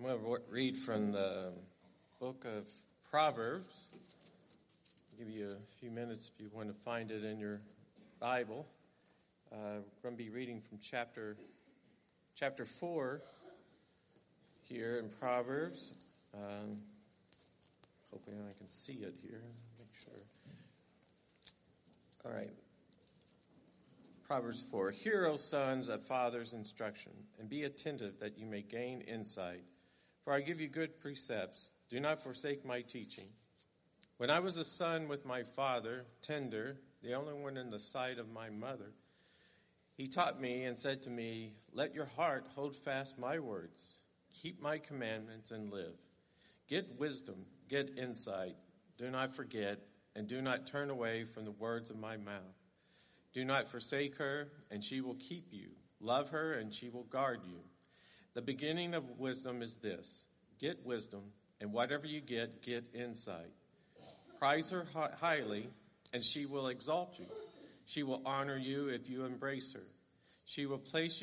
I'm going to read from the book of Proverbs. I'll give you a few minutes if you want to find it in your Bible. We're going to be reading from chapter 4 here in Proverbs. Hoping I can see it here. Make sure. All right. Proverbs 4. Hear, O sons, a father's instruction, and be attentive that you may gain insight. For I give you good precepts. Do not forsake my teaching. When I was a son with my father, tender, the only one in the sight of my mother, he taught me and said to me, let your heart hold fast my words. Keep my commandments and live. Get wisdom, get insight. Do not forget, and do not turn away from the words of my mouth. Do not forsake her, and she will keep you. Love her, and she will guard you. The beginning of wisdom is this. Get wisdom, and whatever you get insight. Prize her highly, and she will exalt you. She will honor you if you embrace her. She will place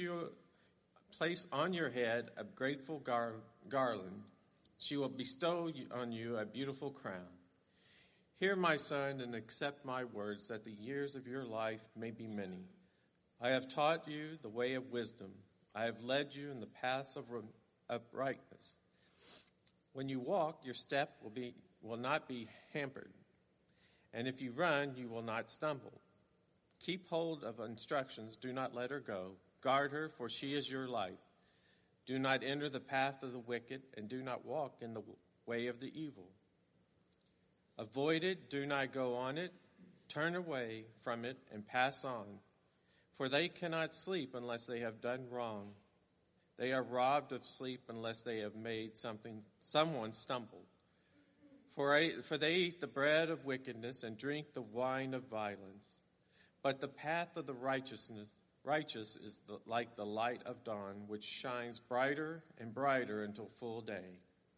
on your head a grateful garland. She will bestow on you a beautiful crown. Hear, my son, and accept my words, that the years of your life may be many. I have taught you the way of wisdom. I have led you in the paths of uprightness. When you walk, your step will not be hampered. And if you run, you will not stumble. Keep hold of instructions. Do not let her go. Guard her, for she is your life. Do not enter the path of the wicked, and do not walk in the way of the evil. Avoid it, do not go on it. Turn away from it and pass on. For they cannot sleep unless they have done wrong. They are robbed of sleep unless they have made someone stumble. For they eat the bread of wickedness and drink the wine of violence. But the path of the righteous is like the light of dawn, which shines brighter and brighter until full day.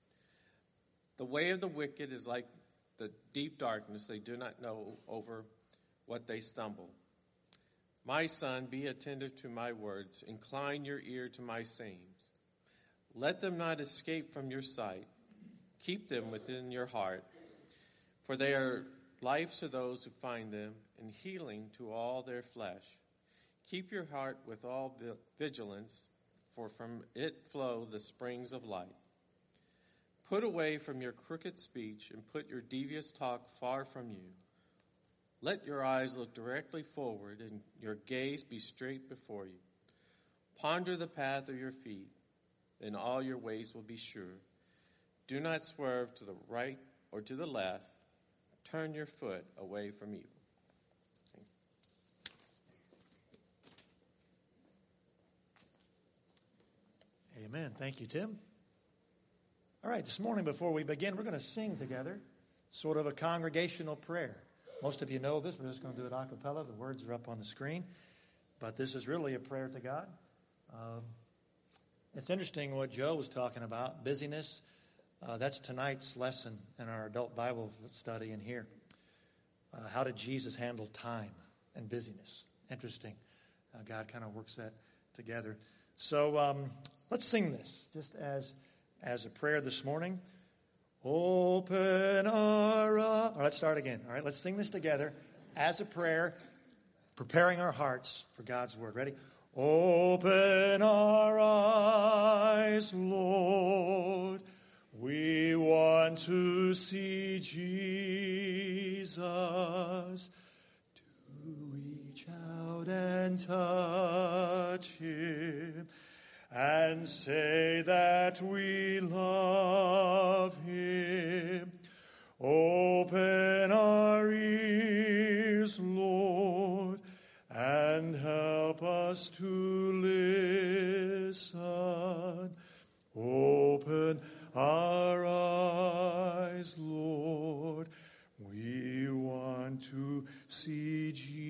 The way of the wicked is like the deep darkness. They do not know over what they stumble. My son, be attentive to my words. Incline your ear to my sayings. Let them not escape from your sight. Keep them within your heart. For they are life to those who find them, and healing to all their flesh. Keep your heart with all vigilance, for from it flow the springs of life. Put away from your crooked speech and put your devious talk far from you. Let your eyes look directly forward and your gaze be straight before you. Ponder the path of your feet, then all your ways will be sure. Do not swerve to the right or to the left. Turn your foot away from evil. Amen. Thank you, Tim. All right, this morning before we begin, we're going to sing together, sort of a congregational prayer. Most of you know this. We're just going to do it a cappella. The words are up on the screen. But this is really a prayer to God. It's interesting what Joe was talking about, busyness. That's tonight's lesson in our adult Bible study in here. How did Jesus handle time and busyness? Interesting. God kind of works that together. So let's sing this just as a prayer this morning. Open our eyes. All right, let's start again. All right, let's sing this together as a prayer, preparing our hearts for God's word. Ready? Open our eyes, Lord. We want to see Jesus. To reach out and touch him. And say that we love him. Open our ears, Lord, and help us to listen. Open our eyes, Lord. We want to see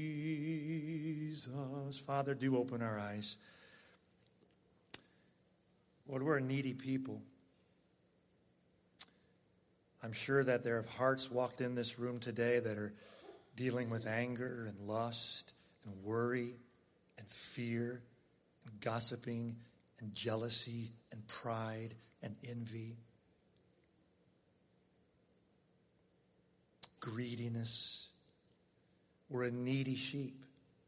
Jesus. Father, do open our eyes. Lord, we're a needy people. I'm sure that there are hearts walked in this room today that are dealing with anger and lust and worry and fear and gossiping and jealousy and pride and envy, greediness. We're a needy sheep.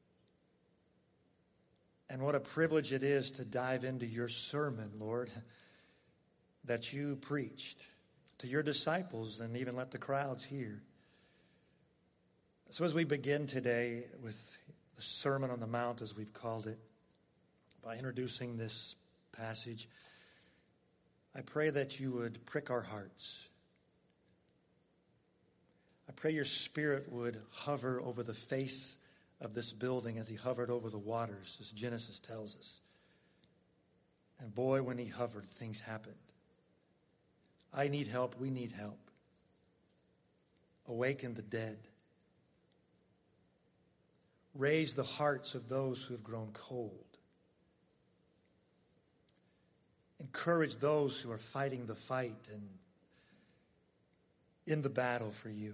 And what a privilege it is to dive into your sermon, Lord, that you preached to your disciples and even let the crowds hear. So as we begin today with the Sermon on the Mount, as we've called it, by introducing this passage, I pray that you would prick our hearts. I pray your Spirit would hover over the face of this building as he hovered over the waters, as Genesis tells us. And boy, when he hovered, things happened. I need help. We need help. Awaken the dead. Raise the hearts of those who have grown cold. Encourage those who are fighting the fight and in the battle for you.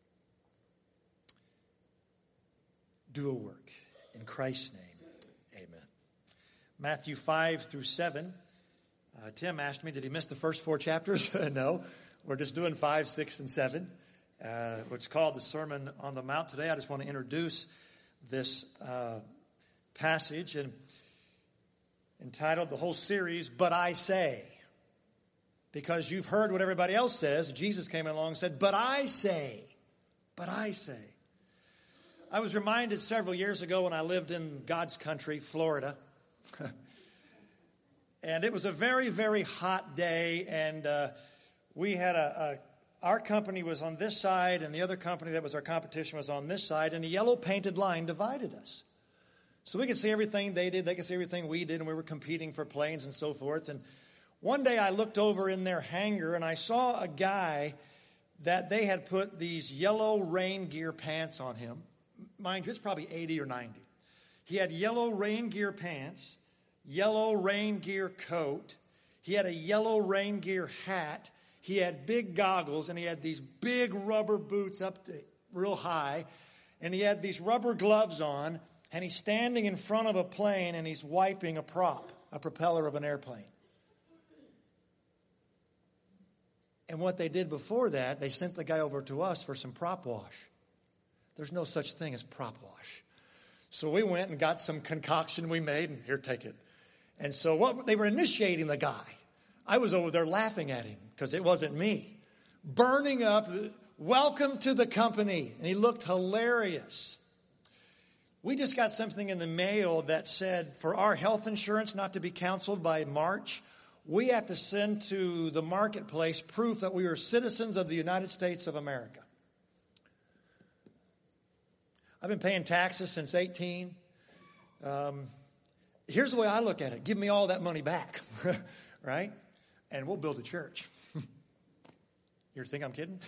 Do a work. In Christ's name, amen. Matthew 5 through 7. Tim asked me, did he miss the first 4 chapters? No. We're just doing 5, 6, and 7, which is called the Sermon on the Mount today. I just want to introduce this passage and entitled the whole series, But I Say. Because you've heard what everybody else says. Jesus came along and said, But I say. But I say. I was reminded several years ago when I lived in God's country, Florida. And it was a very, very hot day. And we had our company was on this side, and the other company that was our competition was on this side. And a yellow painted line divided us. So we could see everything they did. They could see everything we did. And we were competing for planes and so forth. And one day I looked over in their hangar, and I saw a guy that they had put these yellow rain gear pants on him. Mind you, it's probably 80 or 90. He had yellow rain gear pants, yellow rain gear coat. He had a yellow rain gear hat. He had big goggles, and he had these big rubber boots up to real high. And he had these rubber gloves on, and he's standing in front of a plane, and he's wiping a prop, a propeller of an airplane. And what they did before that, they sent the guy over to us for some prop wash. There's no such thing as prop wash. So we went and got some concoction we made, and here, take it. And so they were initiating the guy. I was over there laughing at him because it wasn't me. Burning up, welcome to the company. And he looked hilarious. We just got something in the mail that said for our health insurance not to be canceled by March, we have to send to the marketplace proof that we are citizens of the United States of America. I've been paying taxes since 18. Here's the way I look at it. Give me all that money back, right? And we'll build a church. You think I'm kidding?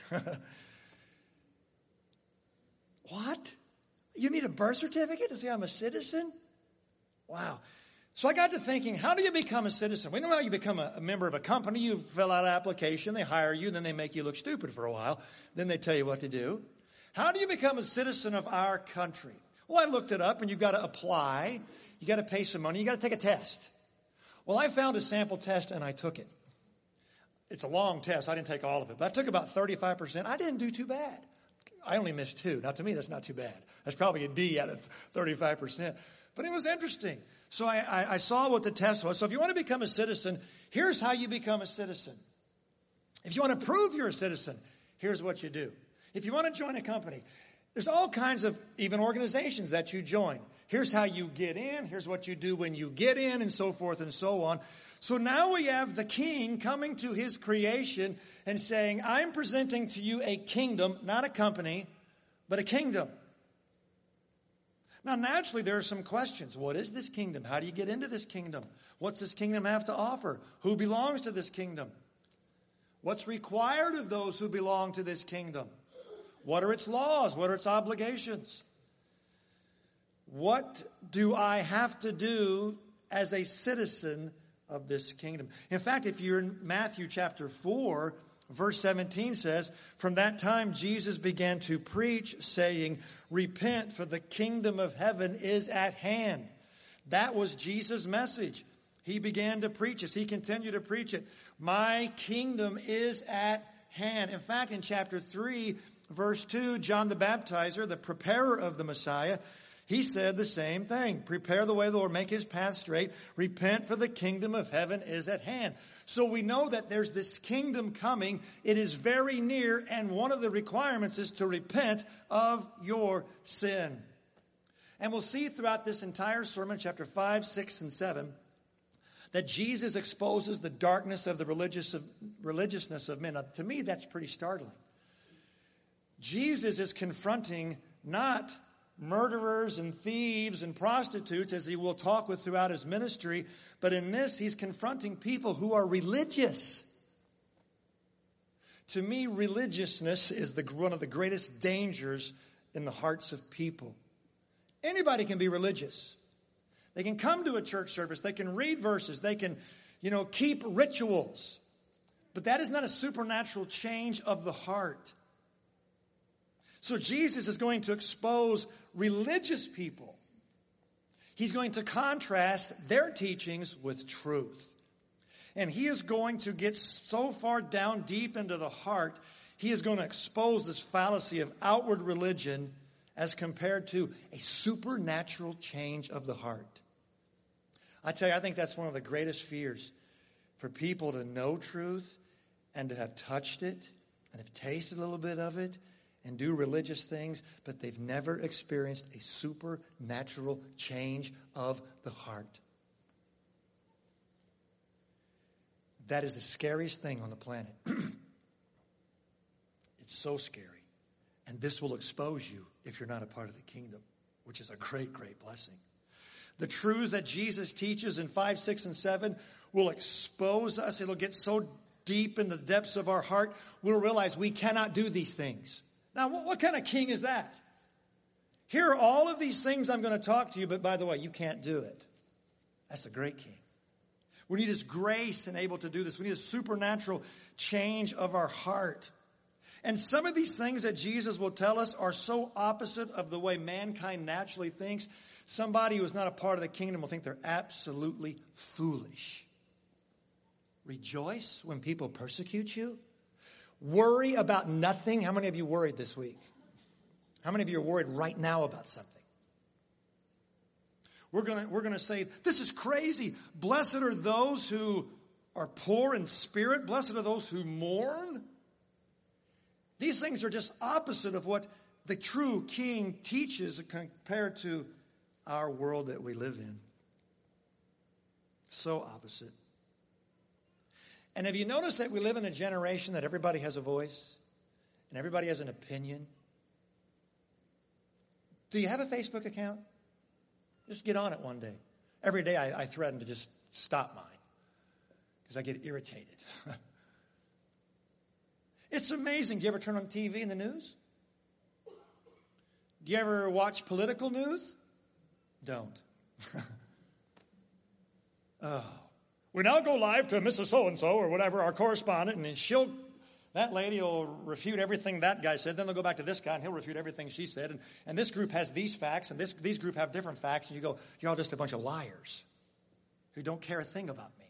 What? You need a birth certificate to say I'm a citizen? Wow. So I got to thinking, how do you become a citizen? We know how you become a member of a company. You fill out an application, they hire you, then they make you look stupid for a while. Then they tell you what to do. How do you become a citizen of our country? Well, I looked it up, and you've got to apply. You got to pay some money. You got to take a test. Well, I found a sample test, and I took it. It's a long test. I didn't take all of it, but I took about 35%. I didn't do too bad. I only missed 2. Now, to me, that's not too bad. That's probably a D out of 35%. But it was interesting. So I saw what the test was. So if you want to become a citizen, here's how you become a citizen. If you want to prove you're a citizen, here's what you do. If you want to join a company, there's all kinds of even organizations that you join. Here's how you get in. Here's what you do when you get in, and so forth and so on. So now we have the king coming to his creation and saying, I'm presenting to you a kingdom, not a company, but a kingdom. Now, naturally, there are some questions. What is this kingdom? How do you get into this kingdom? What's this kingdom have to offer? Who belongs to this kingdom? What's required of those who belong to this kingdom? What are its laws? What are its obligations? What do I have to do as a citizen of this kingdom? In fact, if you're in Matthew chapter 4, verse 17 says, from that time Jesus began to preach, saying, repent, for the kingdom of heaven is at hand. That was Jesus' message. He began to preach this. He continued to preach it. My kingdom is at hand. In fact, in chapter 3, verse 2, John the Baptizer, the preparer of the Messiah, he said the same thing. Prepare the way of the Lord, make his path straight. Repent, for the kingdom of heaven is at hand. So we know that there's this kingdom coming. It is very near, and one of the requirements is to repent of your sin. And we'll see throughout this entire sermon, chapter 5, 6, and 7, that Jesus exposes the darkness of the religiousness of men. Now, to me, that's pretty startling. Jesus is confronting not murderers and thieves and prostitutes, as he will talk with throughout his ministry, but in this, he's confronting people who are religious. To me, religiousness is one of the greatest dangers in the hearts of people. Anybody can be religious. They can come to a church service. They can read verses. They can, keep rituals. But that is not a supernatural change of the heart. So Jesus is going to expose religious people. He's going to contrast their teachings with truth. And he is going to get so far down deep into the heart, he is going to expose this fallacy of outward religion as compared to a supernatural change of the heart. I tell you, I think that's one of the greatest fears for people to know truth and to have touched it and have tasted a little bit of it and do religious things, but they've never experienced a supernatural change of the heart. That is the scariest thing on the planet. It's so scary. And this will expose you if you're not a part of the kingdom, which is a great, great blessing. The truths that Jesus teaches in 5, 6, and 7 will expose us. It'll get so deep in the depths of our heart, we'll realize we cannot do these things. Now, what kind of king is that? Here are all of these things I'm going to talk to you, but by the way, you can't do it. That's a great king. We need his grace and able to do this. We need a supernatural change of our heart. And some of these things that Jesus will tell us are so opposite of the way mankind naturally thinks. Somebody who is not a part of the kingdom will think they're absolutely foolish. Rejoice when people persecute you. Worry about nothing. How many of you worried this week? How many of you are worried right now about something? We're going to say, this is crazy. Blessed are those who are poor in spirit. Blessed are those who mourn. These things are just opposite of what the true king teaches compared to our world that we live in. So opposite. And have you noticed that we live in a generation that everybody has a voice and everybody has an opinion? Do you have a Facebook account? Just get on it one day. Every day I threaten to just stop mine because I get irritated. It's amazing. Do you ever turn on TV in the news? Do you ever watch political news? Don't. Oh. We now go live to Mrs. So-and-so or whatever, our correspondent, and that lady will refute everything that guy said. Then they'll go back to this guy, and he'll refute everything she said. And this group has these facts, and these group have different facts. And you go, you're all just a bunch of liars who don't care a thing about me.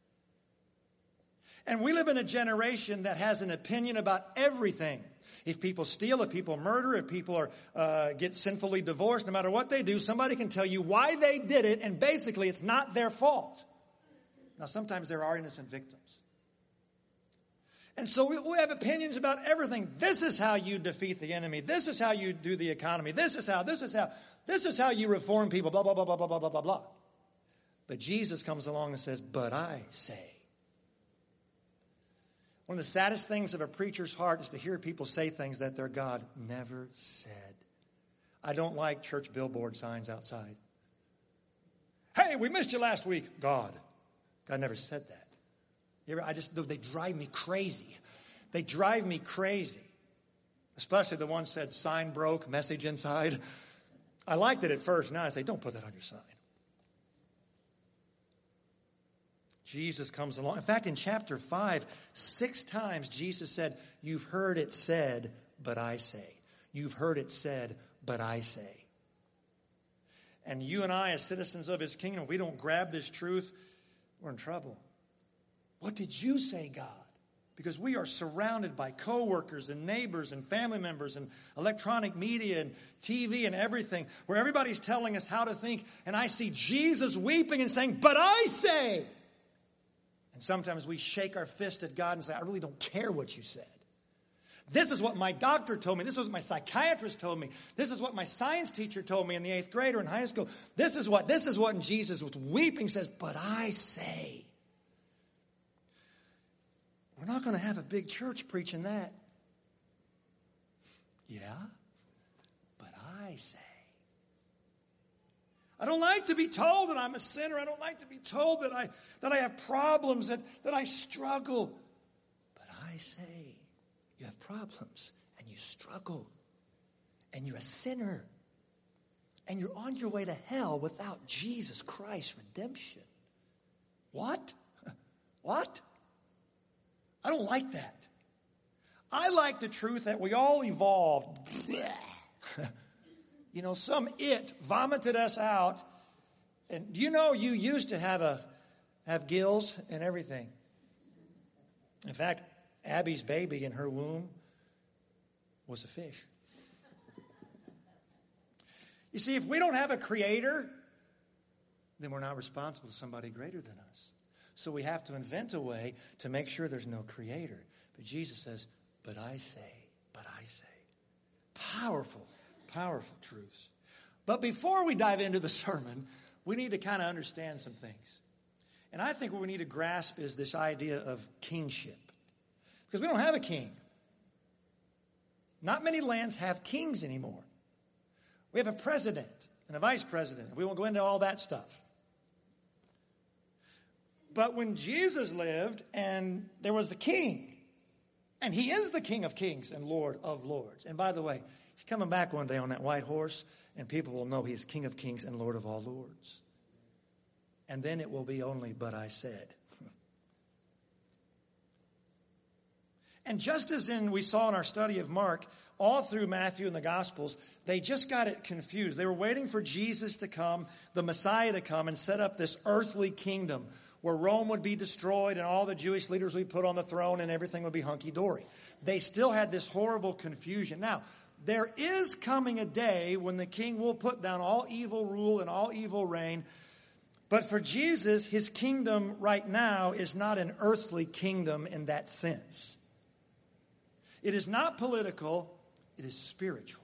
And we live in a generation that has an opinion about everything. If people steal, if people murder, if people get sinfully divorced, no matter what they do, somebody can tell you why they did it, and basically it's not their fault. Now, sometimes there are innocent victims. And so we have opinions about everything. This is how you defeat the enemy. This is how you do the economy. This is how you reform people, blah, blah, blah, blah, blah, blah, blah, blah. But Jesus comes along and says, but I say. One of the saddest things of a preacher's heart is to hear people say things that their God never said. I don't like church billboard signs outside. Hey, we missed you last week. God never said that. They drive me crazy. They drive me crazy. Especially the one said, sign broke, message inside. I liked it at first. Now I say, don't put that on your sign. Jesus comes along. In fact, in chapter 5, 6 times Jesus said, you've heard it said, but I say. You've heard it said, but I say. And you and I, as citizens of his kingdom, we don't grab this truth we're in trouble. What did you say, God? Because we are surrounded by coworkers and neighbors and family members and electronic media and TV and everything, where everybody's telling us how to think. And I see Jesus weeping and saying, but I say. And sometimes we shake our fist at God and say, I really don't care what you said. This is what my doctor told me. This is what my psychiatrist told me. This is what my science teacher told me in the 8th grade or in high school. This is what, and Jesus with weeping says, but I say. We're not going to have a big church preaching that. Yeah, but I say. I don't like to be told that I'm a sinner. I don't like to be told that I have problems, that I struggle. But I say. You have problems, and you struggle, and you're a sinner, and you're on your way to hell without Jesus Christ's redemption. What? What? I don't like that. I like the truth that we all evolved. You know, some it vomited us out, and you know you used to have gills and everything. In fact, Abby's baby in her womb was a fish. You see, if we don't have a creator, then we're not responsible to somebody greater than us. So we have to invent a way to make sure there's no creator. But Jesus says, but I say. Powerful, powerful truths. But before we dive into the sermon, we need to kind of understand some things. And I think what we need to grasp is this idea of kingship. Because we don't have a king. Not many lands have kings anymore. We have a president and a vice president. We won't go into all that stuff. But when Jesus lived and there was a king, and he is the King of kings and Lord of lords. And by the way, he's coming back one day on that white horse, and people will know he is King of kings and Lord of all lords. And then it will be only, but I said. And just as we saw in our study of Mark, all through Matthew and the Gospels, they just got it confused. They were waiting for Jesus to come, the Messiah to come and set up this earthly kingdom where Rome would be destroyed and all the Jewish leaders would be put on the throne and everything would be hunky-dory. They still had this horrible confusion. Now, there is coming a day when the king will put down all evil rule and all evil reign. But for Jesus, his kingdom right now is not an earthly kingdom in that sense. It is not political, it is spiritual.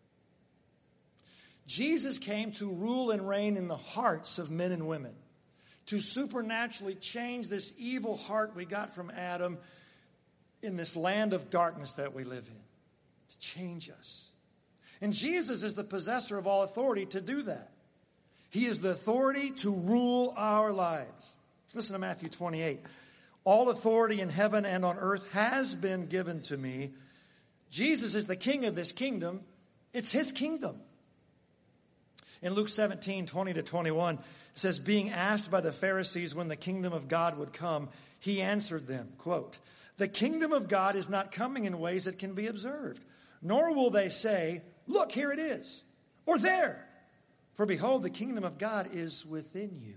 Jesus came to rule and reign in the hearts of men and women, to supernaturally change this evil heart we got from Adam in this land of darkness that we live in, to change us. And Jesus is the possessor of all authority to do that. He is the authority to rule our lives. Listen to Matthew 28. All authority in heaven and on earth has been given to me. Jesus is the king of this kingdom. It's his kingdom. In Luke 17:20-21, it says, being asked by the Pharisees when the kingdom of God would come, he answered them, quote, the kingdom of God is not coming in ways that can be observed, nor will they say, look, here it is, or there. For behold, the kingdom of God is within you.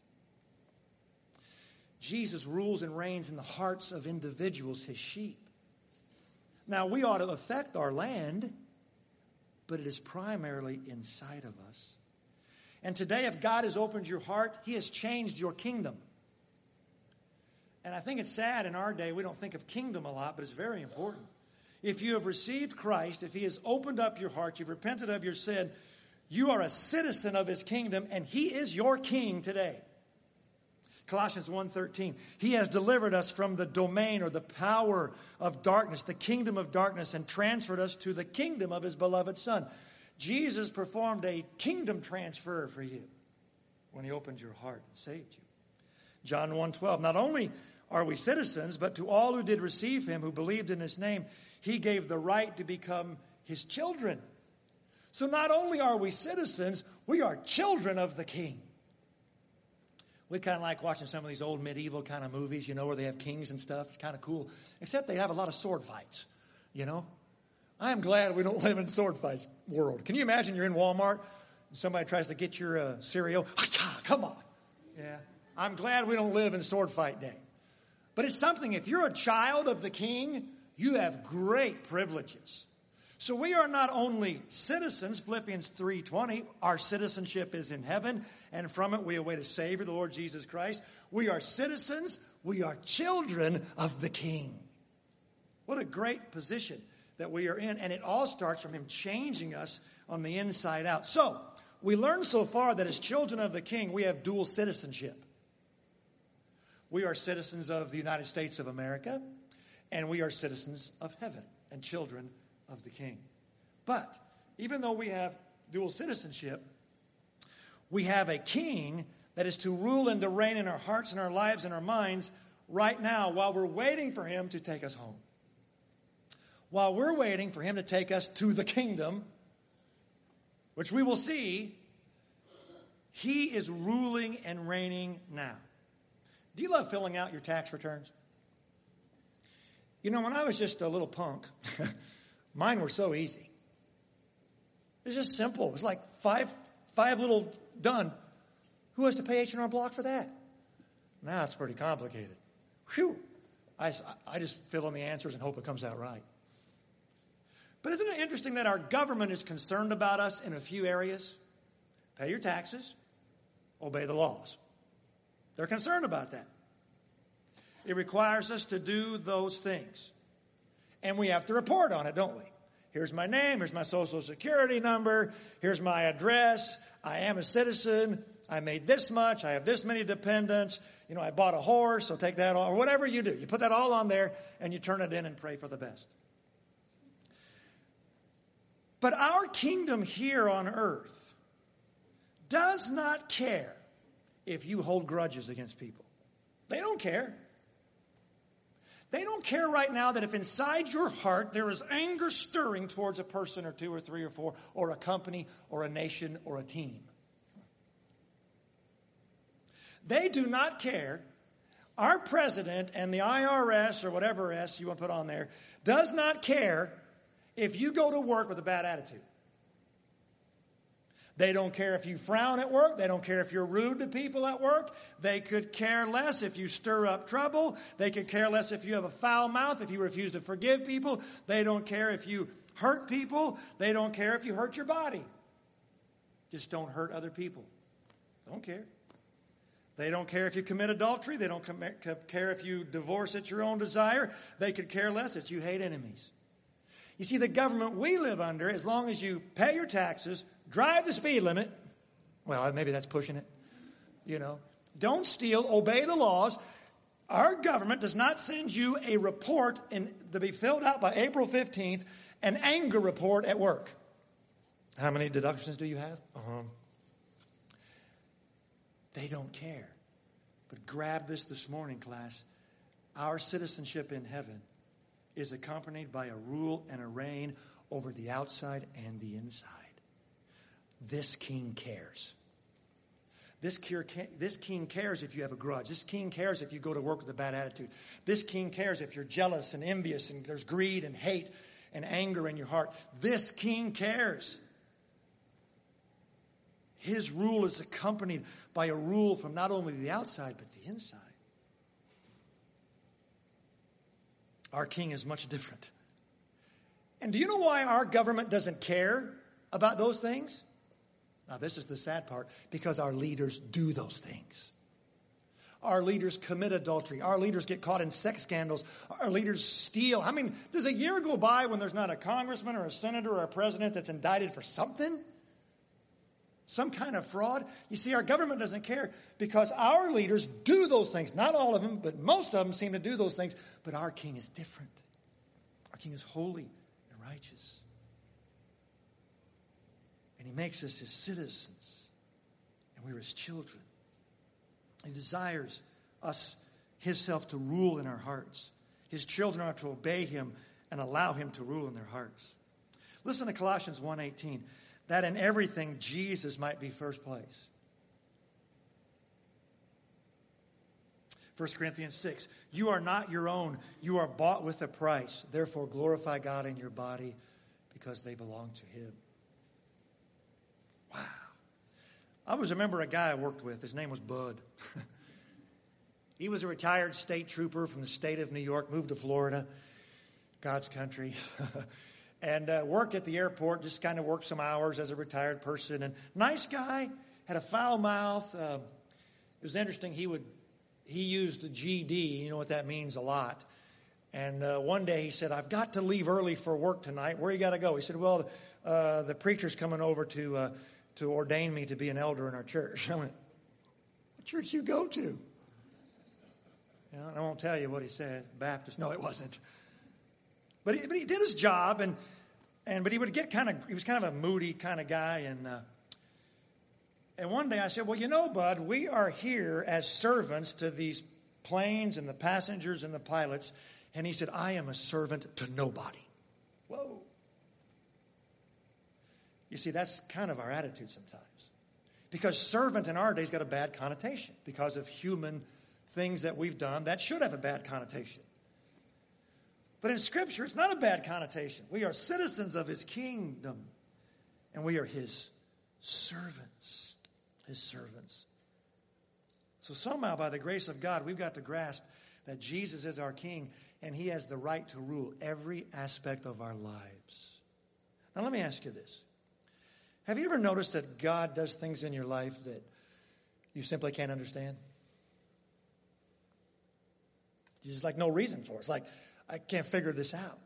Jesus rules and reigns in the hearts of individuals, his sheep. Now, we ought to affect our land, but it is primarily inside of us. And today, if God has opened your heart, he has changed your kingdom. And I think it's sad in our day, we don't think of kingdom a lot, but it's very important. If you have received Christ, if he has opened up your heart, you've repented of your sin, you are a citizen of his kingdom, and he is your king today. Colossians 1:13, he has delivered us from the domain or the power of darkness, the kingdom of darkness, and transferred us to the kingdom of his beloved Son. Jesus performed a kingdom transfer for you when he opened your heart and saved you. John 1:12, not only are we citizens, but to all who did receive him, who believed in his name, he gave the right to become his children. So not only are we citizens, we are children of the king. We kind of like watching some of these old medieval kind of movies, you know, where they have kings and stuff. It's kind of cool. Except they have a lot of sword fights, you know. I am glad we don't live in sword fights world. Can you imagine you're in Walmart and somebody tries to get your cereal? Come on. Yeah. I'm glad we don't live in sword fight day. But it's something, if you're a child of the King, you have great privileges. So we are not only citizens, Philippians 3:20, our citizenship is in heaven, and from it we await a Savior, the Lord Jesus Christ. We are citizens, we are children of the King. What a great position that we are in, and it all starts from Him changing us on the inside out. So, we learned so far that as children of the King, we have dual citizenship. We are citizens of the United States of America, and we are citizens of heaven and children of the King. But even though we have dual citizenship, we have a King that is to rule and to reign in our hearts and our lives and our minds right now while we're waiting for Him to take us home. While we're waiting for Him to take us to the kingdom, which we will see, He is ruling and reigning now. Do you love filling out your tax returns? You know, when I was just a little punk, mine were so easy. It was just simple. It was like five little done. Who has to pay H&R Block for that? Now it's pretty complicated. Whew. I just fill in the answers and hope it comes out right. But isn't it interesting that our government is concerned about us in a few areas? Pay your taxes, obey the laws. They're concerned about that. It requires us to do those things. And we have to report on it, don't we? Here's my name, here's my social security number, here's my address, I am a citizen, I made this much, I have this many dependents, you know, I bought a horse, so take that on, or whatever you do. You put that all on there and you turn it in and pray for the best. But our kingdom here on earth does not care if you hold grudges against people. They don't care. They don't care right now that if inside your heart there is anger stirring towards a person or two or three or four or a company or a nation or a team. They do not care. Our president and the IRS or whatever S you want to put on there does not care if you go to work with a bad attitude. They don't care if you frown at work. They don't care if you're rude to people at work. They could care less if you stir up trouble. They could care less if you have a foul mouth, if you refuse to forgive people. They don't care if you hurt people. They don't care if you hurt your body. Just don't hurt other people. Don't care. They don't care if you commit adultery. They don't care if you divorce at your own desire. They could care less if you hate enemies. You see, the government we live under, as long as you pay your taxes, drive the speed limit, well, maybe that's pushing it, you know. Don't steal, obey the laws. Our government does not send you a report to be filled out by April 15th, an anger report at work. How many deductions do you have? They don't care. But grab this morning, class. Our citizenship in heaven is accompanied by a rule and a reign over the outside and the inside. This king cares. This king cares if you have a grudge. This king cares if you go to work with a bad attitude. This king cares if you're jealous and envious and there's greed and hate and anger in your heart. This king cares. His rule is accompanied by a rule from not only the outside but the inside. Our king is much different. And do you know why our government doesn't care about those things? Now, this is the sad part, because our leaders do those things. Our leaders commit adultery. Our leaders get caught in sex scandals. Our leaders steal. I mean, does a year go by when there's not a congressman or a senator or a president that's indicted for something? Some kind of fraud? You see, our government doesn't care because our leaders do those things. Not all of them, but most of them seem to do those things. But our king is different. Our king is holy and righteous. And he makes us his citizens. And we're his children. He desires us, himself, to rule in our hearts. His children are to obey him and allow him to rule in their hearts. Listen to Colossians 1:18. That in everything Jesus might be first place. 1 Corinthians 6. You are not your own. You are bought with a price. Therefore glorify God in your body because they belong to him. Wow. I always remember a guy I worked with. His name was Bud. He was a retired state trooper from the state of New York, moved to Florida, God's country, and worked at the airport, just kind of worked some hours as a retired person. And nice guy, had a foul mouth. It was interesting. He used GD. You know what that means a lot. And one day he said, "I've got to leave early for work tonight. Where you got to go?" He said, "Well, the preacher's coming over to ordain me to be an elder in our church." I went, "What church you go to?" You know, I won't tell you what he said. Baptist. No, it wasn't. But he did his job, but he would get he was kind of a moody kind of guy. And one day I said, "Well, you know, Bud, we are here as servants to these planes and the passengers and the pilots." And he said, "I am a servant to nobody." Whoa. You see, that's kind of our attitude sometimes. Because servant in our day's got a bad connotation because of human things that we've done that should have a bad connotation. But in Scripture, it's not a bad connotation. We are citizens of His kingdom, and we are His servants. His servants. So somehow, by the grace of God, we've got to grasp that Jesus is our King, and He has the right to rule every aspect of our lives. Now, let me ask you this. Have you ever noticed that God does things in your life that you simply can't understand? There's like no reason for it. It's like, I can't figure this out.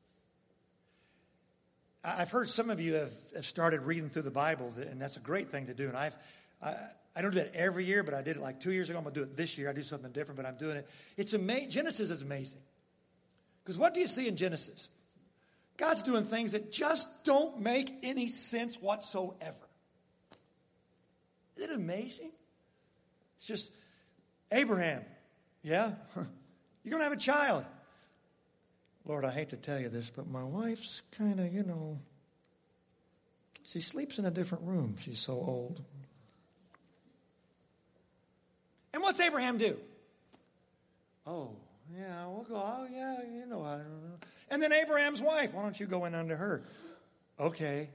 I've heard some of you have started reading through the Bible, and that's a great thing to do. And I don't do that every year, but I did it like 2 years ago. I'm going to do it this year. I do something different, but I'm doing it. It's amazing. Genesis is amazing. Because what do you see in Genesis? God's doing things that just don't make any sense whatsoever. Isn't it amazing? It's just, Abraham, yeah? You're going to have a child. Lord, I hate to tell you this, but my wife's kind of, she sleeps in a different room. She's so old. And what's Abraham do? Oh, yeah, we'll go. Oh, yeah, I don't know. And then Abraham's wife, why don't you go in under her? Okay.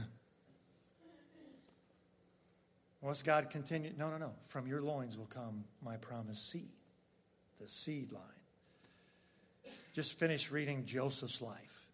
What's God continue? No. From your loins will come my promised seed, the seed line. Just finished reading Joseph's life.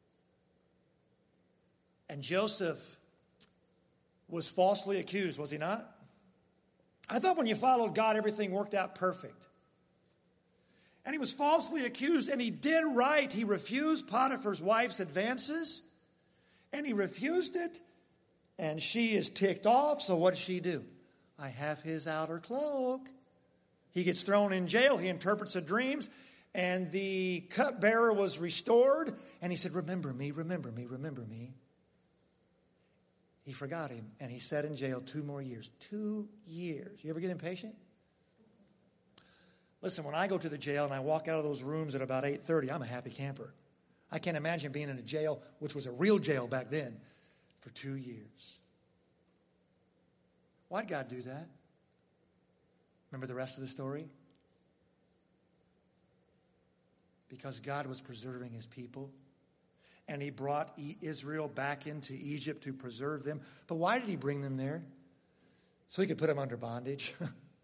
And Joseph was falsely accused, was he not? I thought when you followed God, everything worked out perfect. And he was falsely accused, and he did right. He refused Potiphar's wife's advances, and he refused it, and she is ticked off. So what does she do? I have his outer cloak. He gets thrown in jail. He interprets the dreams, and the cupbearer was restored, and he said, remember me, remember me, remember me. He forgot him, and he sat in jail 2 more years. 2 years. You ever get impatient? Listen, when I go to the jail and I walk out of those rooms at about 8:30, I'm a happy camper. I can't imagine being in a jail, which was a real jail back then, for 2 years. Why'd God do that? Remember the rest of the story? Because God was preserving His people. And He brought Israel back into Egypt to preserve them. But why did He bring them there? So He could put them under bondage.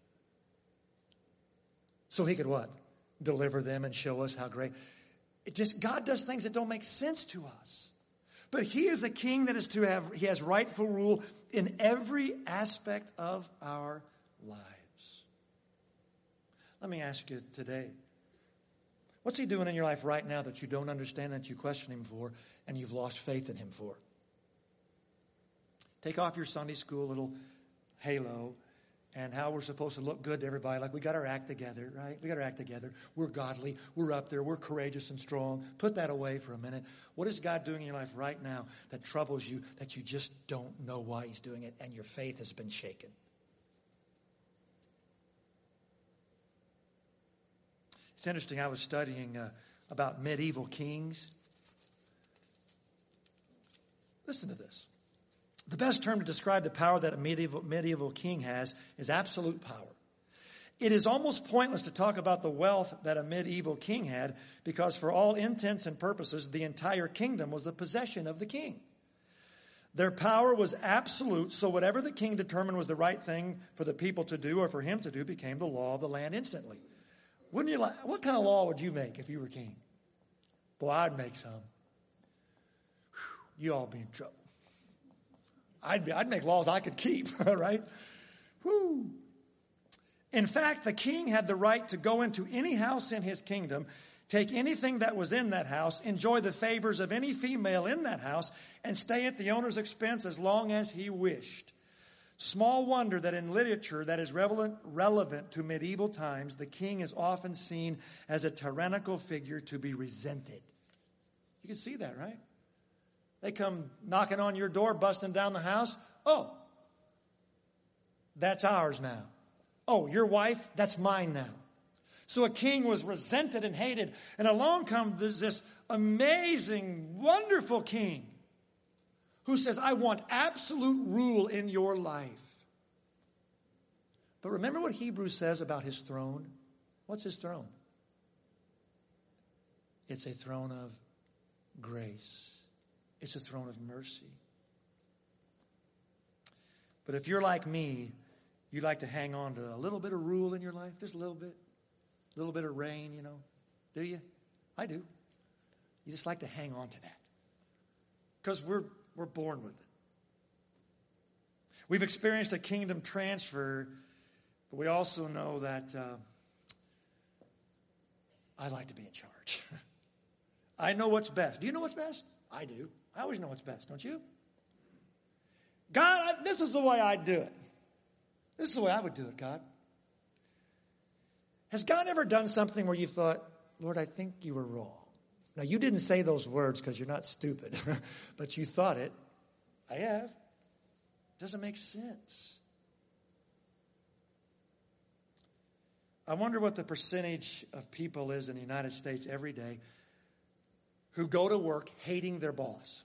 So He could what? Deliver them and show us how great. God does things that don't make sense to us. But He is a king that is to have, He has rightful rule in every aspect of our lives. Let me ask you today. What's He doing in your life right now that you don't understand, that you question Him for, and you've lost faith in Him for? Take off your Sunday school little halo and how we're supposed to look good to everybody. Like we got our act together, right? We got our act together. We're godly. We're up there. We're courageous and strong. Put that away for a minute. What is God doing in your life right now that troubles you, that you just don't know why He's doing it, and your faith has been shaken? It's interesting. I was studying about medieval kings. Listen to this. The best term to describe the power that a medieval king has is absolute power. It is almost pointless to talk about the wealth that a medieval king had, because for all intents and purposes, the entire kingdom was the possession of the king. Their power was absolute, so whatever the king determined was the right thing for the people to do or for him to do became the law of the land instantly. Wouldn't you like, what kind of law would you make if you were king? Boy, I'd make some. You all be in trouble. I'd make laws I could keep, right? Whew. In fact, the king had the right to go into any house in his kingdom, take anything that was in that house, enjoy the favors of any female in that house, and stay at the owner's expense as long as he wished. Small wonder that in literature that is relevant to medieval times, the king is often seen as a tyrannical figure to be resented. You can see that, right? They come knocking on your door, busting down the house. Oh, that's ours now. Oh, your wife, that's mine now. So a king was resented and hated. And along comes this amazing, wonderful king who says, I want absolute rule in your life. But remember what Hebrews says about his throne? What's his throne? It's a throne of grace. It's a throne of mercy. But if you're like me, you like to hang on to a little bit of rule in your life, just a little bit of reign, you know. Do you? I do. You just like to hang on to that. Because we're born with it. We've experienced a kingdom transfer, but we also know that I like to be in charge. I know what's best. Do you know what's best? I do. I always know what's best, don't you? God, this is the way I do it. This is the way I would do it, God. Has God ever done something where you thought, Lord, I think you were wrong? Now, you didn't say those words because you're not stupid, but you thought it. I have. Doesn't make sense. I wonder what the percentage of people is in the United States every day who go to work hating their boss,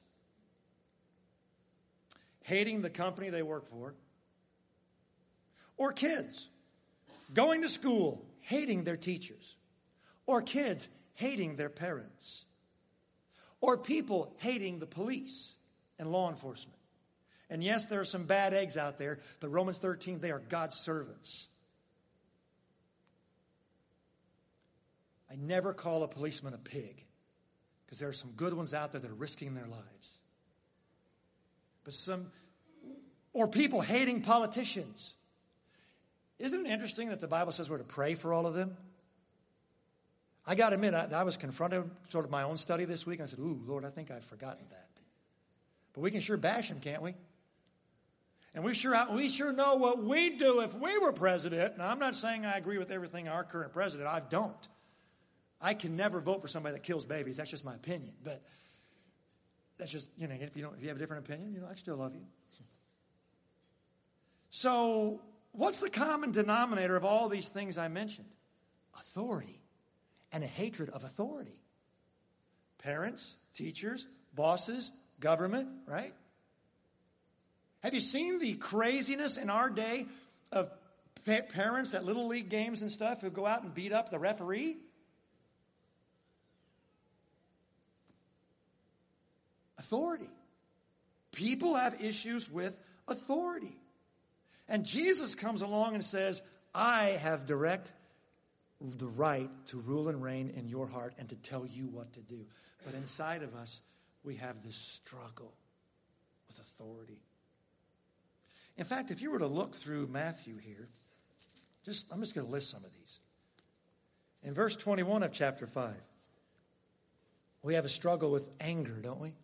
hating the company they work for, or kids going to school hating their teachers, or kids hating their parents, or people hating the police and law enforcement. And yes, there are some bad eggs out there, but Romans 13, they are God's servants. I never call a policeman a pig, because there are some good ones out there that are risking their lives. But or people hating politicians. Isn't it interesting that the Bible says we're to pray for all of them? I got to admit, I was confronted sort of my own study this week. And I said, ooh, Lord, I think I've forgotten that. But we can sure bash them, can't we? And we sure know what we'd do if we were president. Now, I'm not saying I agree with everything our current president. I don't. I can never vote for somebody that kills babies. That's just my opinion. But that's just, if you have a different opinion, I still love you. So, what's the common denominator of all these things I mentioned? Authority and a hatred of authority. Parents, teachers, bosses, government, right? Have you seen the craziness in our day of parents at Little League games and stuff who go out and beat up the referee? Authority. People have issues with authority. And Jesus comes along and says, I have the right to rule and reign in your heart and to tell you what to do. But inside of us, we have this struggle with authority. In fact, if you were to look through Matthew here, I'm just going to list some of these. In verse 21 of chapter 5, we have a struggle with anger, don't we?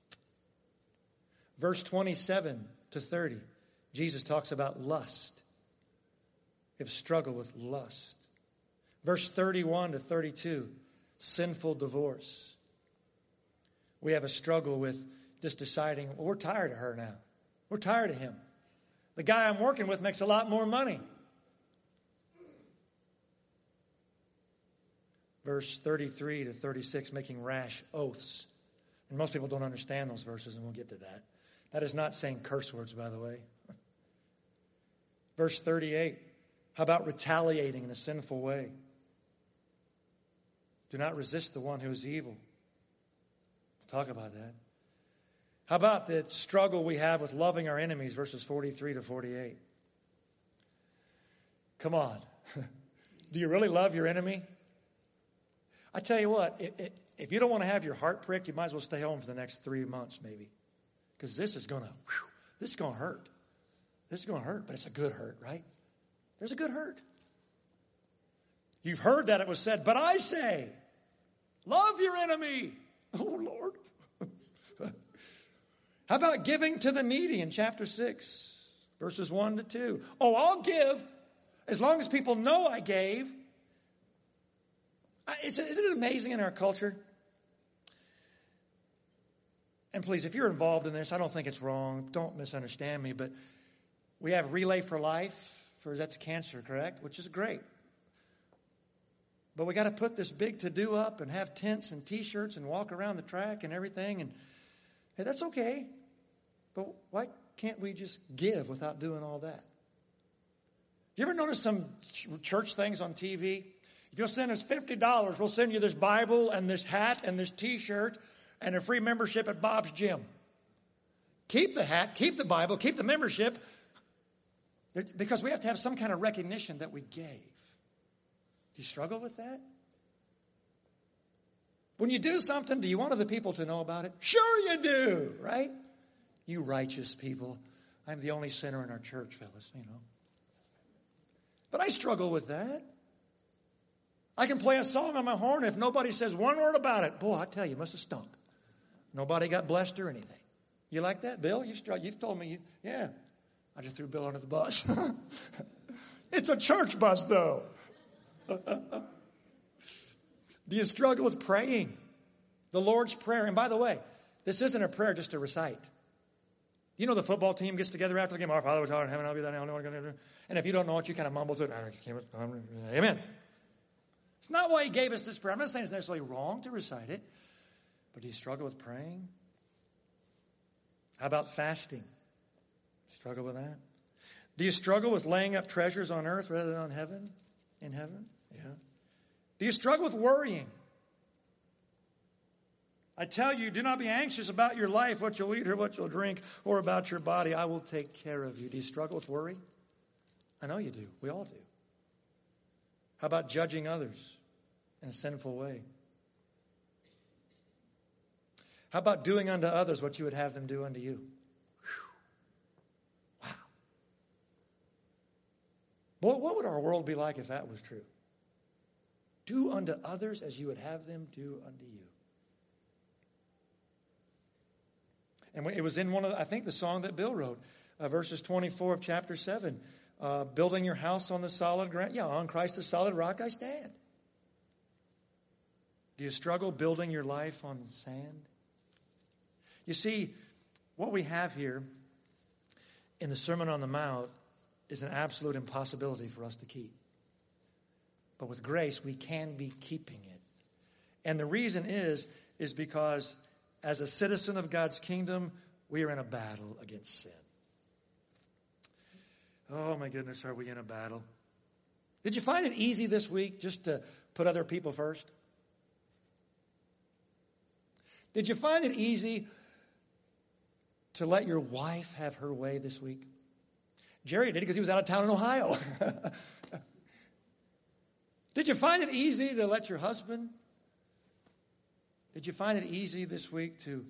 Verse 27 to 30, Jesus talks about lust. We have a struggle with lust. Verse 31 to 32, sinful divorce. We have a struggle with just deciding, well, we're tired of her now. We're tired of him. The guy I'm working with makes a lot more money. Verse 33 to 36, making rash oaths. And most people don't understand those verses, and we'll get to that. That is not saying curse words, by the way. Verse 38, how about retaliating in a sinful way? Do not resist the one who is evil. We'll talk about that. How about the struggle we have with loving our enemies, verses 43 to 48? Come on. Do you really love your enemy? I tell you what, if you don't want to have your heart pricked, you might as well stay home for the next 3 months maybe. Because this is going to hurt. This is going to hurt, but it's a good hurt, right? There's a good hurt. You've heard that it was said, but I say, love your enemy. Oh, Lord. How about giving to the needy in chapter 6, verses 1 to 2? Oh, I'll give as long as people know I gave. Isn't it amazing in our culture? And please, if you're involved in this, I don't think it's wrong. Don't misunderstand me, but we have Relay for Life, that's cancer, correct? Which is great. But we got to put this big to-do up and have tents and T-shirts and walk around the track and everything. And hey, that's okay. But why can't we just give without doing all that? You ever notice some church things on TV? If you'll send us $50, we'll send you this Bible and this hat and this T-shirt and a free membership at Bob's Gym. Keep the hat, keep the Bible, keep the membership, because we have to have some kind of recognition that we gave. Do you struggle with that? When you do something, do you want other people to know about it? Sure you do, right? You righteous people. I'm the only sinner in our church, fellas, you know. But I struggle with that. I can play a song on my horn if nobody says one word about it. Boy, I tell you, it must have stunk. Nobody got blessed or anything. You like that, Bill? You've told me. Yeah. I just threw Bill under the bus. It's a church bus, though. Do you struggle with praying? The Lord's Prayer. And by the way, this isn't a prayer just to recite. You know the football team gets together after the game. Our Father which art in heaven, I'll be thy name. And if you don't know it, you kind of mumble to it. Amen. It's not why he gave us this prayer. I'm not saying it's necessarily wrong to recite it. But do you struggle with praying? How about fasting? Struggle with that? Do you struggle with laying up treasures on earth rather than on heaven? In heaven? Yeah. Do you struggle with worrying? I tell you, do not be anxious about your life, what you'll eat or what you'll drink, or about your body. I will take care of you. Do you struggle with worry? I know you do. We all do. How about judging others in a sinful way? How about doing unto others what you would have them do unto you? Whew. Wow. Boy, what would our world be like if that was true? Do unto others as you would have them do unto you. And it was in I think the song that Bill wrote, verses 24 of chapter 7. Building your house on the solid ground. Yeah, on Christ the solid rock I stand. Do you struggle building your life on sand? You see, what we have here in the Sermon on the Mount is an absolute impossibility for us to keep. But with grace, we can be keeping it. And the reason is because as a citizen of God's kingdom, we are in a battle against sin. Oh, my goodness, are we in a battle? Did you find it easy this week just to put other people first? Did you find it easy to let your wife have her way this week? Jerry did because he was out of town in Ohio. Did you find it easy to let your husband? Did you find it easy this week to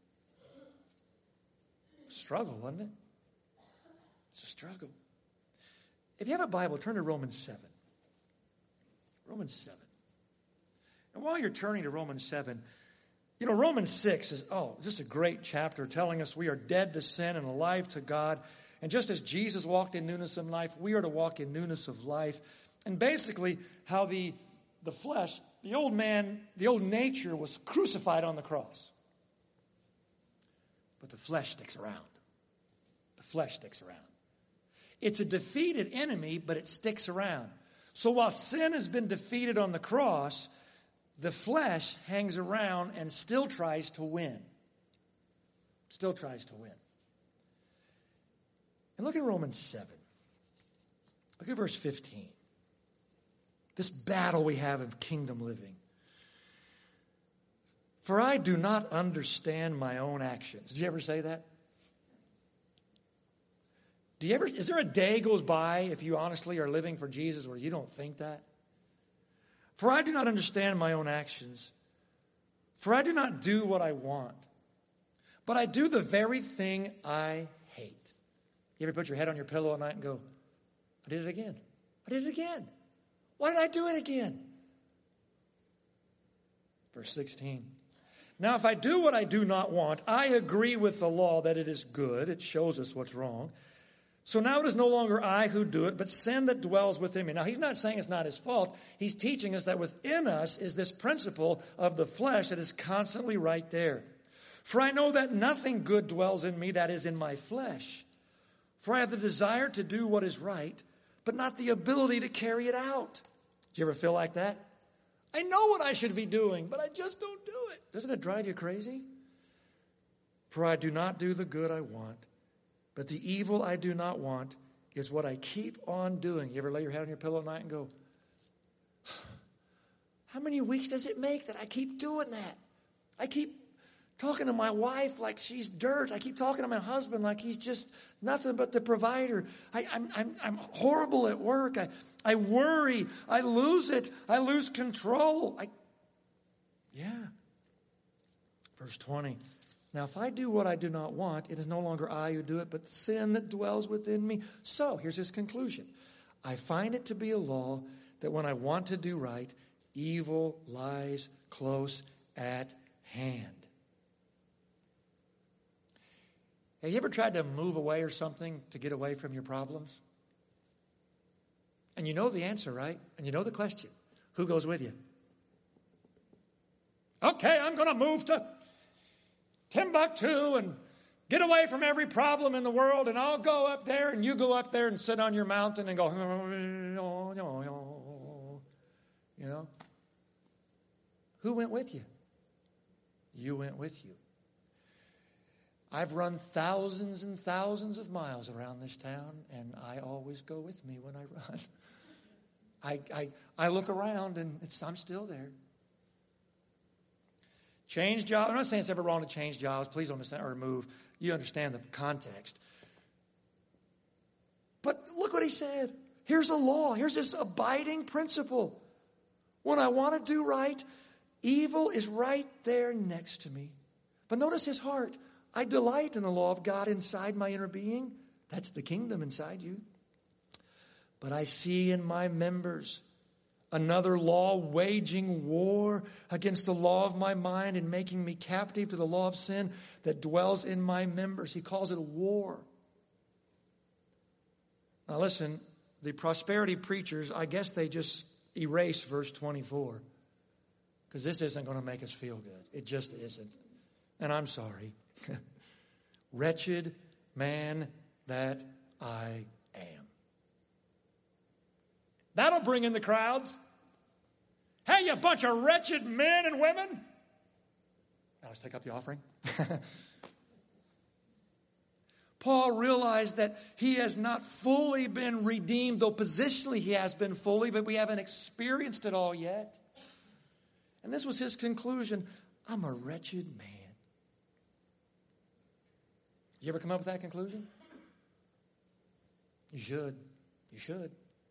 struggle, wasn't it? It's a struggle. If you have a Bible, turn to Romans 7. Romans 7. And while you're turning to Romans 7, you know, Romans 6 is, just a great chapter telling us we are dead to sin and alive to God. And just as Jesus walked in newness of life, we are to walk in newness of life. And basically how the flesh, the old man, the old nature was crucified on the cross. But the flesh sticks around. The flesh sticks around. It's a defeated enemy, but it sticks around. So while sin has been defeated on the cross, the flesh hangs around and still tries to win. Still tries to win. And look at Romans 7. Look at verse 15. This battle we have of kingdom living. For I do not understand my own actions. Did you ever say that? Is there a day goes by if you honestly are living for Jesus where you don't think that? For I do not understand my own actions. For I do not do what I want, but I do the very thing I hate. You ever put your head on your pillow at night and go, I did it again. I did it again. Why did I do it again? Verse 16. Now, if I do what I do not want, I agree with the law that it is good. It shows us what's wrong. So now it is no longer I who do it, but sin that dwells within me. Now, he's not saying it's not his fault. He's teaching us that within us is this principle of the flesh that is constantly right there. For I know that nothing good dwells in me, that is in my flesh. For I have the desire to do what is right, but not the ability to carry it out. Do you ever feel like that? I know what I should be doing, but I just don't do it. Doesn't it drive you crazy? For I do not do the good I want, but the evil I do not want is what I keep on doing. You ever lay your head on your pillow at night and go, how many weeks does it make that I keep doing that? I keep talking to my wife like she's dirt. I keep talking to my husband like he's just nothing but the provider. I'm horrible at work. I worry. I lose it. I lose control. Verse 20. Now, if I do what I do not want, it is no longer I who do it, but sin that dwells within me. So, here's his conclusion. I find it to be a law that when I want to do right, evil lies close at hand. Have you ever tried to move away or something to get away from your problems? And you know the answer, right? And you know the question. Who goes with you? Okay, I'm going to move to Timbuktu and get away from every problem in the world, and I'll go up there, and you go up there and sit on your mountain and go, you know. Who went with you? You went with you. I've run thousands and thousands of miles around this town, and I always go with me when I run. I look around, and I'm still there. Change jobs. I'm not saying it's ever wrong to change jobs. Please don't understand or move. You understand the context. But look what he said. Here's a law. Here's this abiding principle. When I want to do right, evil is right there next to me. But notice his heart. I delight in the law of God inside my inner being. That's the kingdom inside you. But I see in my members another law waging war against the law of my mind and making me captive to the law of sin that dwells in my members. He calls it a war. Now listen, the prosperity preachers, I guess they just erase verse 24. Because this isn't going to make us feel good. It just isn't. And I'm sorry. Wretched man that I am. That'll bring in the crowds. Hey, you bunch of wretched men and women. Now let's take up the offering. Paul realized that he has not fully been redeemed, though positionally he has been fully, but we haven't experienced it all yet. And this was his conclusion. I'm a wretched man. You ever come up with that conclusion? You should. You should.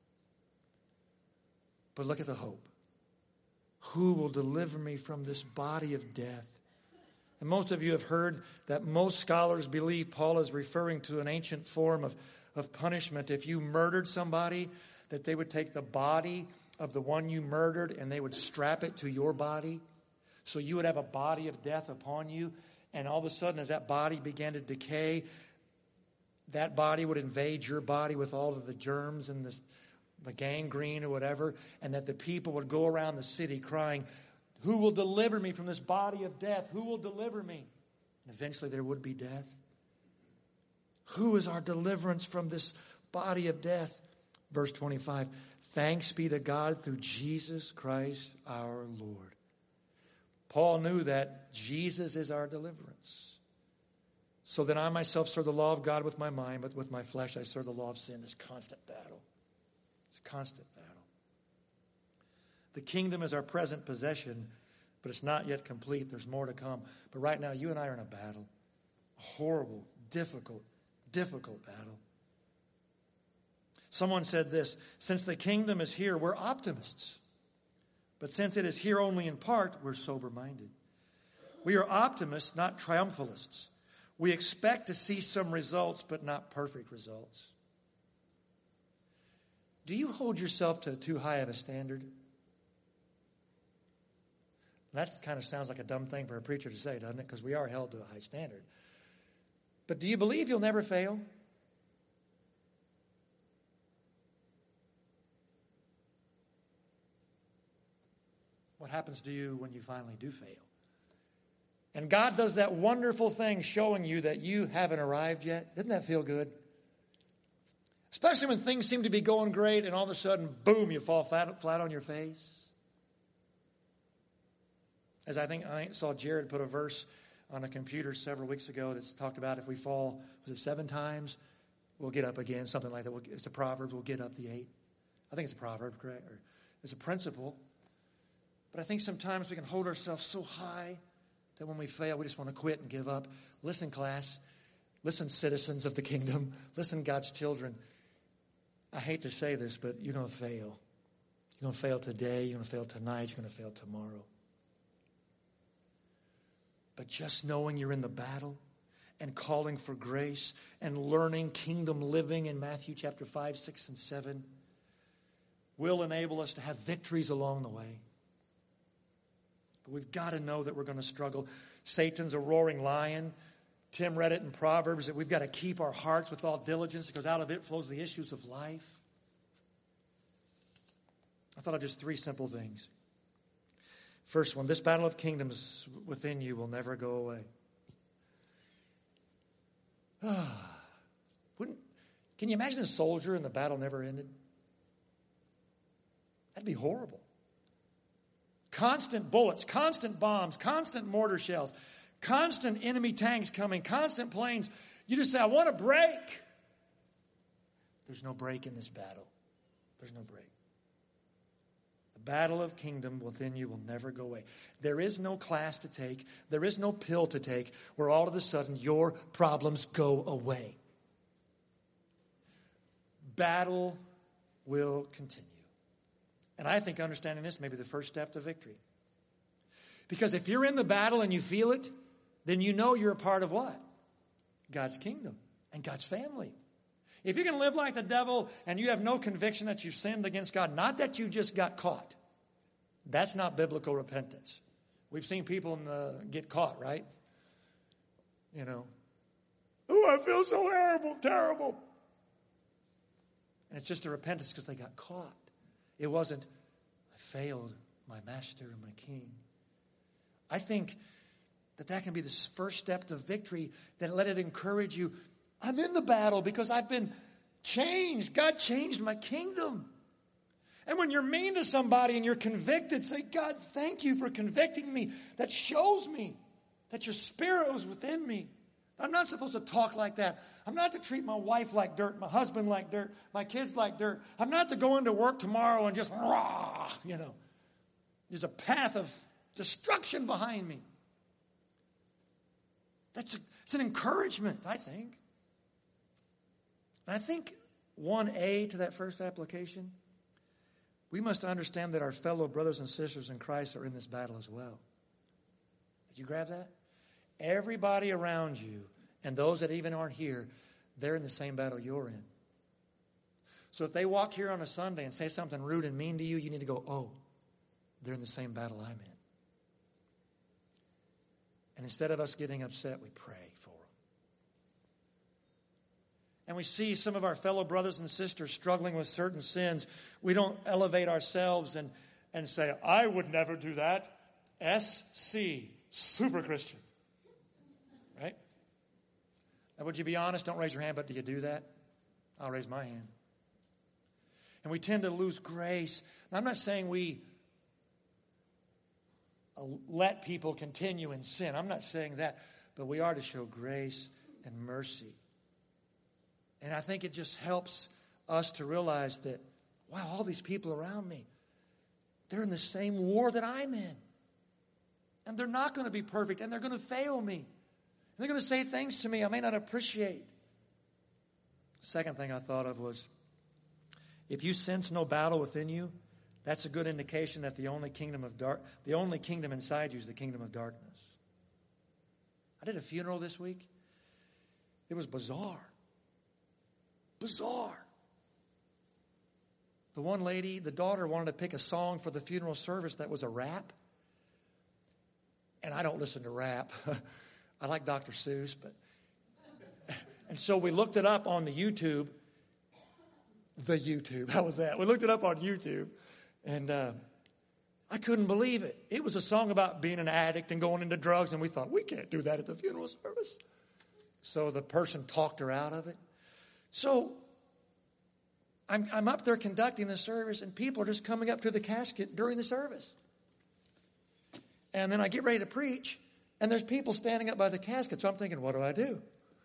But look at the hope. Who will deliver me from this body of death? And most of you have heard that most scholars believe Paul is referring to an ancient form of punishment. If you murdered somebody, that they would take the body of the one you murdered and they would strap it to your body. So you would have a body of death upon you. And all of a sudden, as that body began to decay, that body would invade your body with all of the germs and the gangrene or whatever, and that the people would go around the city crying, who will deliver me from this body of death? Who will deliver me? And eventually there would be death. Who is our deliverance from this body of death? Verse 25, thanks be to God through Jesus Christ our Lord. Paul knew that Jesus is our deliverance. So then I myself serve the law of God with my mind, but with my flesh I serve the law of sin. This constant battle. It's a constant battle. The kingdom is our present possession, but it's not yet complete. There's more to come. But right now, you and I are in a battle. A horrible, difficult battle. Someone said this, since the kingdom is here, we're optimists. But since it is here only in part, we're sober-minded. We are optimists, not triumphalists. We expect to see some results, but not perfect results. Do you hold yourself to too high of a standard? That kind of sounds like a dumb thing for a preacher to say, doesn't it? Because we are held to a high standard. But do you believe you'll never fail? What happens to you when you finally do fail? And God does that wonderful thing showing you that you haven't arrived yet. Doesn't that feel good? Especially when things seem to be going great and all of a sudden, boom, you fall flat on your face. As I saw Jared put a verse on a computer several weeks ago that's talked about if we fall, was it 7 times, we'll get up again, something like that. It's a proverb, we'll get up the 8. I think it's a proverb, correct? Or it's a principle. But I think sometimes we can hold ourselves so high that when we fail, we just want to quit and give up. Listen, class. Listen, citizens of the kingdom. Listen, God's children. I hate to say this, but you're going to fail. You're going to fail today. You're going to fail tonight. You're going to fail tomorrow. But just knowing you're in the battle and calling for grace and learning kingdom living in Matthew chapter 5, 6, and 7 will enable us to have victories along the way. But we've got to know that we're going to struggle. Satan's a roaring lion. Tim read it in Proverbs that we've got to keep our hearts with all diligence because out of it flows the issues of life. I thought of just 3 simple things. First one, this battle of kingdoms within you will never go away. Can you imagine a soldier and the battle never ended? That'd be horrible. Constant bullets, constant bombs, constant mortar shells, constant enemy tanks coming, constant planes. You just say, I want a break. There's no break in this battle. There's no break. The battle of kingdom within you will never go away. There is no class to take. There is no pill to take where all of a sudden your problems go away. Battle will continue. And I think understanding this may be the first step to victory. Because if you're in the battle and you feel it, then you know you're a part of what? God's kingdom and God's family. If you can live like the devil and you have no conviction that you've sinned against God, not that you just got caught, that's not biblical repentance. We've seen people get caught, right? You know, oh, I feel so terrible. And it's just a repentance because they got caught. It wasn't, I failed my master and my king. I think that can be the first step to victory, that let it encourage you. I'm in the battle because I've been changed. God changed my kingdom. And when you're mean to somebody and you're convicted, say, God, thank you for convicting me. That shows me that your spirit was within me. I'm not supposed to talk like that. I'm not to treat my wife like dirt, my husband like dirt, my kids like dirt. I'm not to go into work tomorrow and just, rah, you know. There's a path of destruction behind me. It's an encouragement, I think. And I think 1A to that first application, we must understand that our fellow brothers and sisters in Christ are in this battle as well. Did you grab that? Everybody around you, and those that even aren't here, they're in the same battle you're in. So if they walk here on a Sunday and say something rude and mean to you, you need to go, oh, they're in the same battle I'm in. And instead of us getting upset, we pray for them. And we see some of our fellow brothers and sisters struggling with certain sins. We don't elevate ourselves and say, I would never do that. SC, super Christian. Right? Now, would you be honest? Don't raise your hand, but do you do that? I'll raise my hand. And we tend to lose grace. Now, I'm not saying we let people continue in sin. I'm not saying that. But we are to show grace and mercy. And I think it just helps us to realize that, wow, all these people around me, they're in the same war that I'm in. And they're not going to be perfect. And they're going to fail me. And they're going to say things to me I may not appreciate. The second thing I thought of was, if you sense no battle within you, That's a good indication that the only kingdom inside you is the kingdom of darkness. I did a funeral this week. It was bizarre. Bizarre. The one lady, the daughter, wanted to pick a song for the funeral service that was a rap. And I don't listen to rap. I like Dr. Seuss, but... And so we looked it up on the YouTube. How was that? We looked it up on YouTube. And I couldn't believe it. It was a song about being an addict and going into drugs. And we thought, we can't do that at the funeral service. So the person talked her out of it. So I'm up there conducting the service, and people are just coming up to the casket during the service. And then I get ready to preach, and there's people standing up by the casket. So I'm thinking, what do?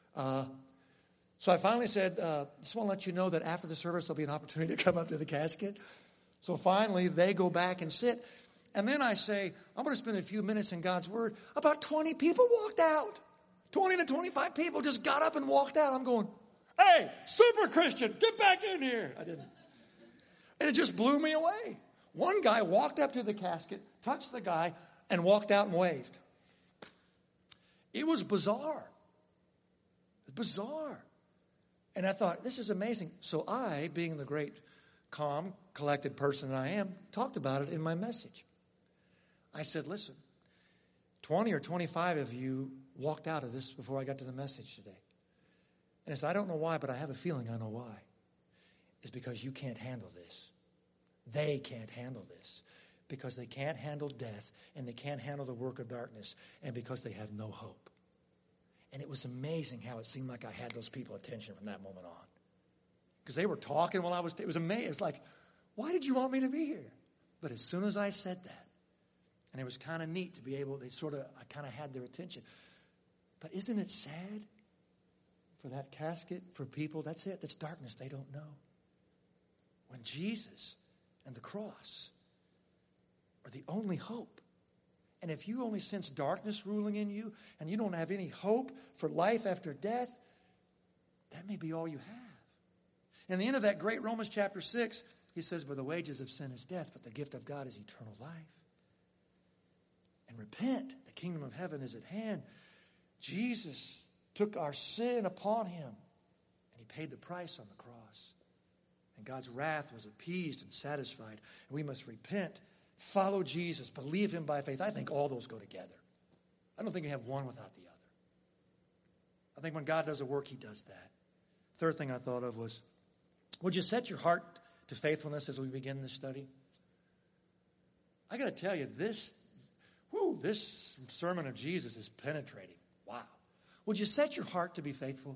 So I finally said, just want to let you know that after the service, there'll be an opportunity to come up to the casket. So finally, they go back and sit. And then I say, I'm going to spend a few minutes in God's Word. About 20 people walked out. 20 to 25 people just got up and walked out. I'm going, hey, super Christian, get back in here. I didn't. And it just blew me away. One guy walked up to the casket, touched the guy, and walked out and waved. It was bizarre. Bizarre. And I thought, this is amazing. So I, being the great, calm, collected person I am, talked about it in my message. I said, listen, 20 or 25 of you walked out of this before I got to the message today. And I said, I don't know why, but I have a feeling I know why. It's because you can't handle this. They can't handle this. Because they can't handle death, and they can't handle the work of darkness, and because they have no hope. And it was amazing how it seemed like I had those people attention from that moment on. Because they were talking while it was amazing. It was like, why did you want me to be here? But as soon as I said that, and it was kind of neat to be able, I kind of had their attention. But isn't it sad for that casket, for people? That's it. That's darkness they don't know. When Jesus and the cross are the only hope. And if you only sense darkness ruling in you, and you don't have any hope for life after death, that may be all you have. And the end of that great Romans chapter 6, he says, "For the wages of sin is death, but the gift of God is eternal life." And repent, the kingdom of heaven is at hand. Jesus took our sin upon him, and he paid the price on the cross. And God's wrath was appeased and satisfied. And we must repent, follow Jesus, believe him by faith. I think all those go together. I don't think you have one without the other. I think when God does a work, he does that. Third thing I thought of was, would you set your heart to faithfulness as we begin this study? I got to tell you, this sermon of Jesus is penetrating. Wow. Would you set your heart to be faithful?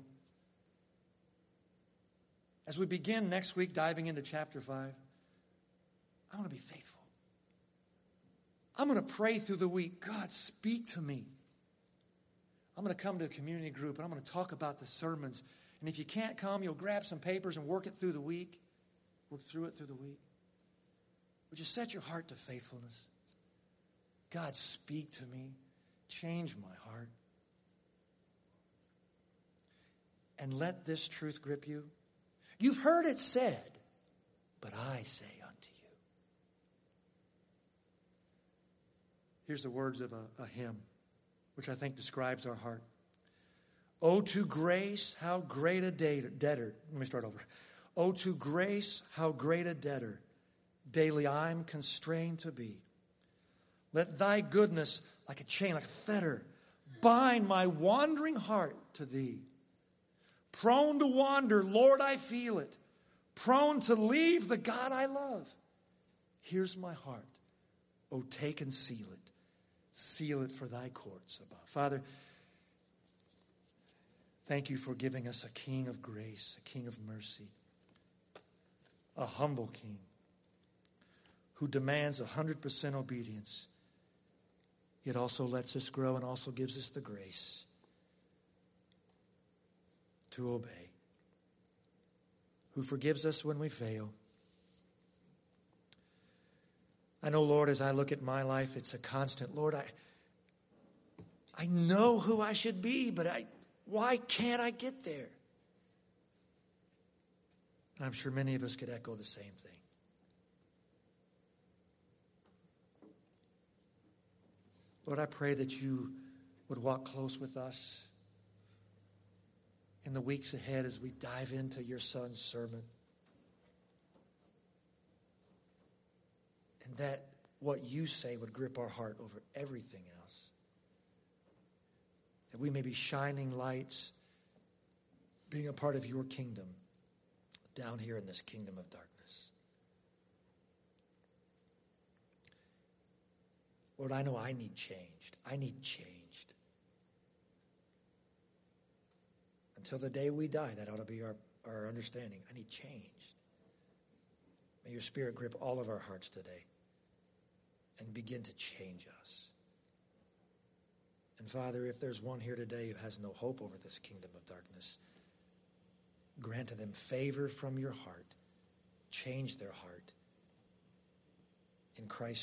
As we begin next week diving into chapter 5, I want to be faithful. I'm going to pray through the week. God, speak to me. I'm going to come to a community group and I'm going to talk about the sermons. And if you can't come, you'll grab some papers and work it through the week. Work through it through the week. Would you set your heart to faithfulness? God, speak to me. Change my heart. And let this truth grip you. You've heard it said, but I say unto you. Here's the words of a hymn, which I think describes our heart. Oh, to grace, how great a debtor. Let me start over. Oh, to grace, how great a debtor daily I'm constrained to be. Let thy goodness, like a chain, like a fetter, bind my wandering heart to thee. Prone to wander, Lord, I feel it. Prone to leave the God I love. Here's my heart. Oh, take and seal it. Seal it for thy courts above. Father, thank you for giving us a king of grace, a king of mercy, a humble king who demands 100% obedience, yet also lets us grow and also gives us the grace to obey, who forgives us when we fail. I know, Lord, as I look at my life, it's a constant. Lord, I know who I should be, but why can't I get there? And I'm sure many of us could echo the same thing. Lord, I pray that you would walk close with us in the weeks ahead as we dive into your Son's sermon. And that what you say would grip our heart over everything else. That we may be shining lights, being a part of your kingdom down here in this kingdom of darkness. Lord, I know I need changed. I need changed. Until the day we die, that ought to be our understanding. I need changed. May your Spirit grip all of our hearts today and begin to change us. And Father, if there's one here today who has no hope over this kingdom of darkness, grant to them favor from your heart. Change their heart. In Christ's